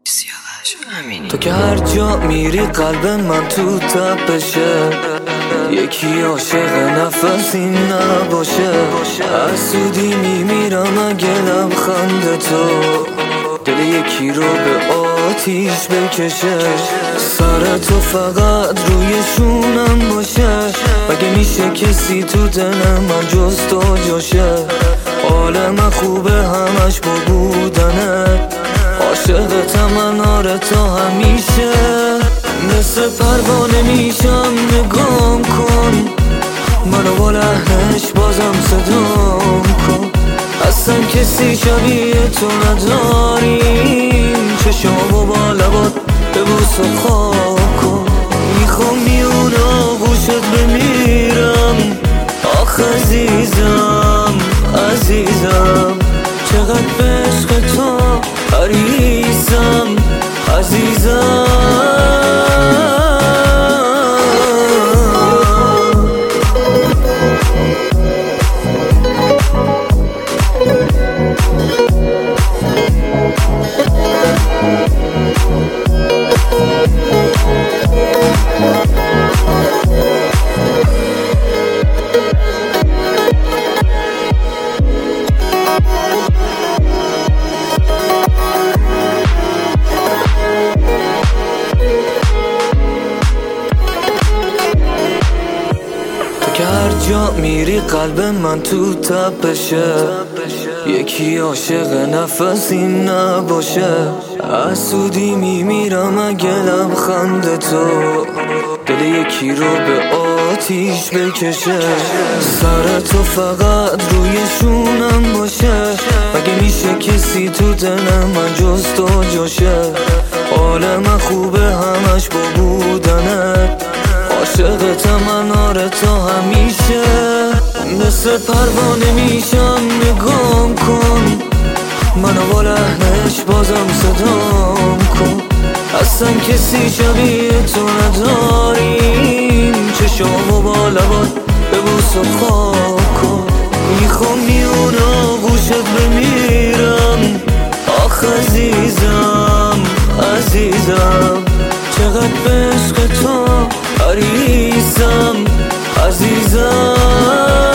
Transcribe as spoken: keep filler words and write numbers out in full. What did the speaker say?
تو که هر جا میری قلب من تو تپشه، یکی عاشق نفسی نباشه. حسودی میمیرم اگه لبخند تو دل یکی رو به آتیش بکشه. سر تو فقط روی شونم باشه، مگه میشه کسی تو دل من جز تو جاشه؟ حال من خوبه همش با بودنت، عاشقتم من آره تا همیشه. مثل پروانه میشم نگام کن، منو با لحنش بازم صدام کن. اصلا کسی شبیه تو نداریم، چشام و با لبات ببوس و خواب کن. میخوام میون آغوشت بمیرم، آخ عزیزم عزیزم، چقدر به عشق تو حریصم عزیزم. که هر جا میری قلب من تو تپشه، یکی عاشق نفسی نباشه. حسودی میمیرم اگه لبخند تو دل یکی رو به آتیش بکشه. سر تو فقط روی شونم باشه، مگه میشه کسی تو دل من جز تو جاشه؟ حال من خوبه همش با بودنت، عاشقتم من آره تا همیشه. مثل پروانه میشم نگام کن، منو با لحنش بازم صدام کن. اصلا کسی شبیه تو نداریم، چشام و با لبات ببوس و خواب کن. میخوام میون آغوشت بمیرم، آخ عزیزم عزیزم، چقدر به عشق تو حریصم عزیزم.